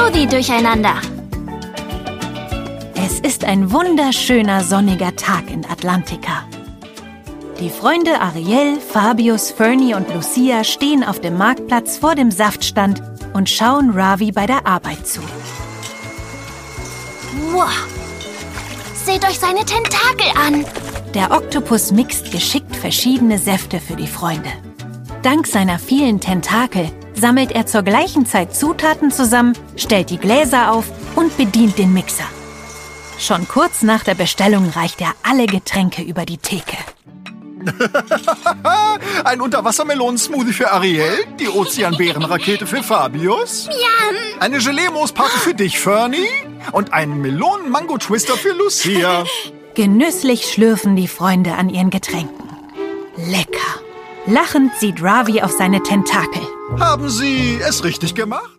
Smoothie durcheinander. Es ist ein wunderschöner sonniger Tag in Atlantica. Die Freunde Ariel, Fabius, Fernie und Lucia stehen auf dem Marktplatz vor dem Saftstand und schauen Ravi bei der Arbeit zu. Wow. Seht euch seine Tentakel an. Der Oktopus mixt geschickt verschiedene Säfte für die Freunde. Dank seiner vielen Tentakel sammelt er zur gleichen Zeit Zutaten zusammen, stellt die Gläser auf und bedient den Mixer. Schon kurz nach der Bestellung reicht er alle Getränke über die Theke. Ein Unterwassermelonen-Smoothie für Ariel, die Ozeanbeerenrakete für Fabius, Yum. eine Gelee-Moos-Party für dich, Fernie, und einen Melonen-Mango-Twister für Lucia. Genüsslich schlürfen die Freunde an ihren Getränken. Lecker. Lachend sieht Ravi auf seine Tentakel. Haben Sie es richtig gemacht?